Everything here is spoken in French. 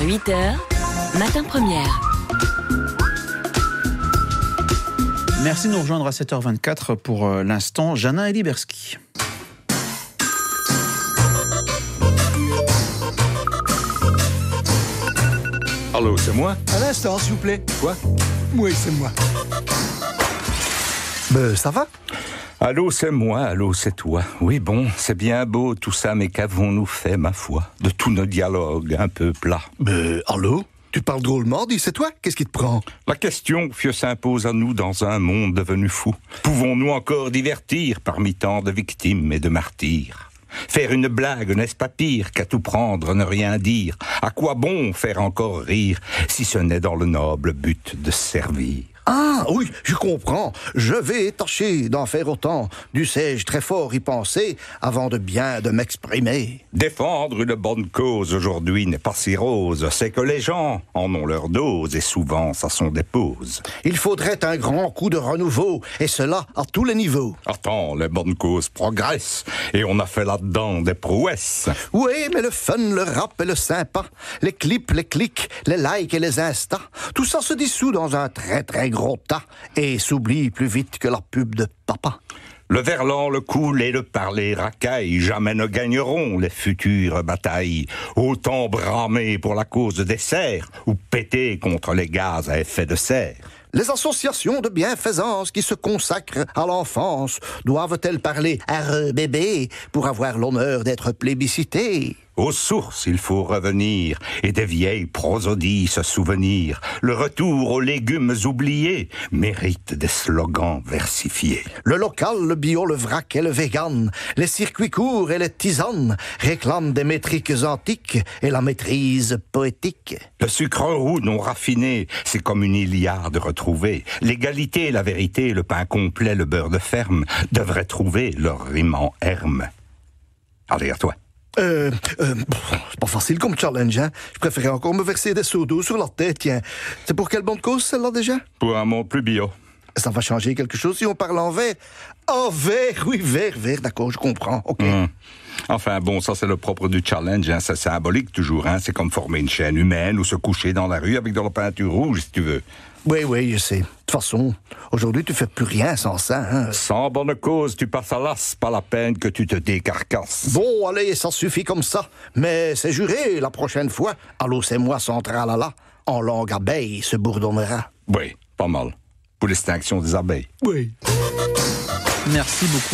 8h, Matin Première. Merci de nous rejoindre à 7h24 pour l'instant. Janin Eliberski. Allô, c'est moi? À l'instant, s'il vous plaît. Quoi? Oui, c'est moi. Ça va? Allô, c'est moi, allô, c'est toi. Oui, bon, c'est bien beau tout ça, mais qu'avons-nous fait, ma foi, de tous nos dialogues un peu plats? Allô? Tu parles drôlement, dis, c'est toi? Qu'est-ce qui te prend? La question, fieu, s'impose à nous dans un monde devenu fou. Pouvons-nous encore divertir parmi tant de victimes et de martyrs? Faire une blague, n'est-ce pas pire qu'à tout prendre, ne rien dire? À quoi bon faire encore rire, si ce n'est dans le noble but de servir? Ah, oui, je comprends. Je vais tâcher d'en faire autant. Dussé-je très fort y penser avant de bien de m'exprimer. Défendre une bonne cause aujourd'hui n'est pas si rose. C'est que les gens en ont leur dose et souvent ça s'en dépose. Il faudrait un grand coup de renouveau, et cela à tous les niveaux. Attends, les bonnes causes progressent et on a fait là-dedans des prouesses. Oui, mais le fun, le rap et le sympa, les clips, les clics, les likes et les instas, tout ça se dissout dans un très très gros tas et s'oublie plus vite que la pub de papa. Le verlan, le cool et le parler racaille, jamais ne gagneront les futures batailles. Autant bramer pour la cause des serres ou péter contre les gaz à effet de serre. Les associations de bienfaisance qui se consacrent à l'enfance doivent-elles parler à bébé pour avoir l'honneur d'être plébiscitées? Aux sources, il faut revenir, et des vieilles prosodies se souvenir. Le retour aux légumes oubliés mérite des slogans versifiés. Le local, le bio, le vrac et le vegan, les circuits courts et les tisanes réclament des métriques antiques et la maîtrise poétique. Le sucre roux non raffiné, c'est comme une Iliade retrouvée. L'égalité, la vérité, le pain complet, le beurre de ferme devraient trouver leur rime en herme. Allez, à toi. C'est pas facile comme challenge, hein? Je préférais encore me verser des seaux d'eau sur la tête, tiens. C'est pour quelle bonne cause, celle-là, déjà? Pour un monde plus bio. Ça va changer quelque chose si on parle en vert? En vert, oui, vert, d'accord, je comprends, ok. Enfin, bon, ça c'est le propre du challenge, hein. C'est symbolique toujours, hein. C'est comme former une chaîne humaine ou se coucher dans la rue avec de la peinture rouge, si tu veux. Oui, je sais. De toute façon, aujourd'hui, tu fais plus rien sans ça, hein. Sans bonne cause, tu passes à l'as, pas la peine que tu te décarcasses. Bon, allez, ça suffit comme ça. Mais c'est juré, la prochaine fois, allô, c'est moi, sans tralala, en langue abeille se bourdonnera. Oui, pas mal. Pour l'extinction des abeilles. Oui. Merci beaucoup.